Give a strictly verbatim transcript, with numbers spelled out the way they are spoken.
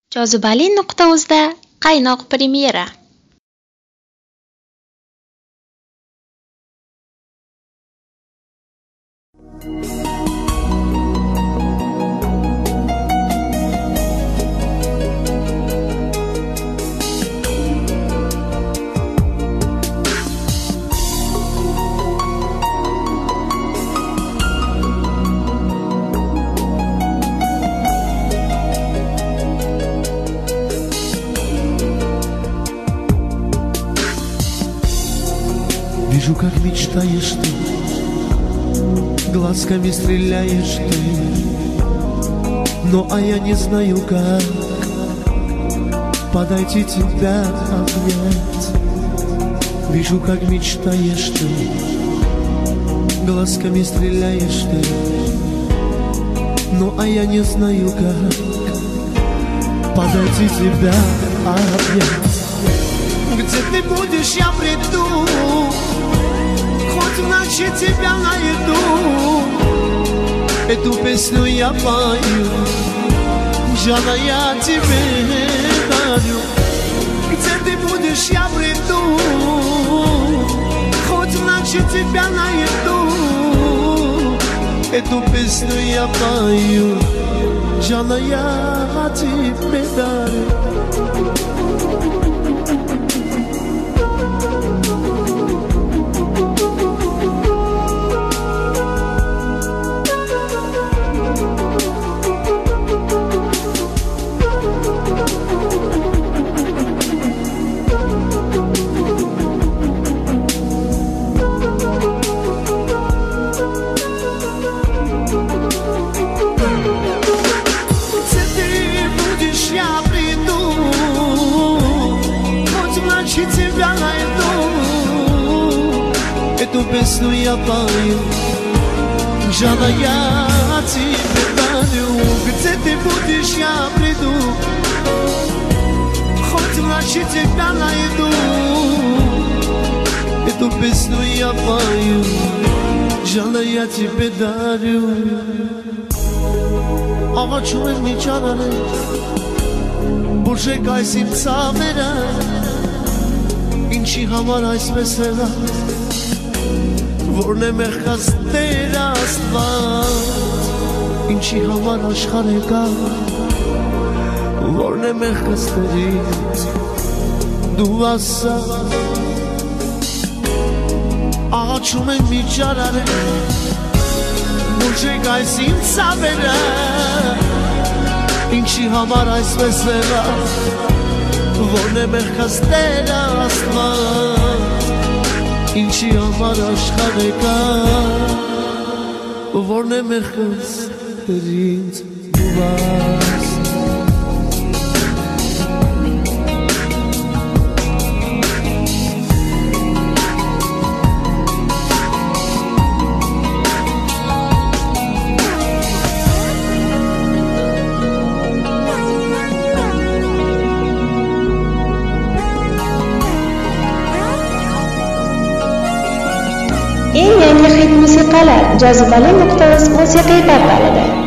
Jozibali nuqta uzda qaynoq premyera. Вижу, как мечтаешь ты, глазками стреляешь ты, но а я не знаю как подойти тебя обнять. Вижу, как мечтаешь ты, глазками стреляешь ты, но а я не знаю как подойти тебя обнять. Где ты будешь, я приду, хоть в ночи тебя найду. Эту песню я пою, Жана, я тебе дарю. Где ты будешь, я приду, хоть в ночи тебя найду. Эту песню я пою, Жана, я тебе дарю. Тебя найду, эту песню я пою, Жана, я тебе дарю. Где ты будешь, я приду, хоть в ночи тебя найду. Эту песню я пою, Жана, я тебе дарю. Աղաչում եմ միջանալել, բուժեք այս իմ ծավերը, ինչի համար այսպես եղա, որն է մեղքած Տեր Աստված, ինչի համար աշխարհ եկա, որն է մեղքած Տերից, դու ասա, աղաչում եմ միջարարել, բուժեք այս իմ ծավերը, ինչի համար այսպես եղա, որն է մեղքած Տեր Աստված, ինչի համար աշխարհ եկա, որն է մեղքած Տերից դու ասա. Eng yangi hit musiqalar Jozibali nuqta uz musiqiy portalida.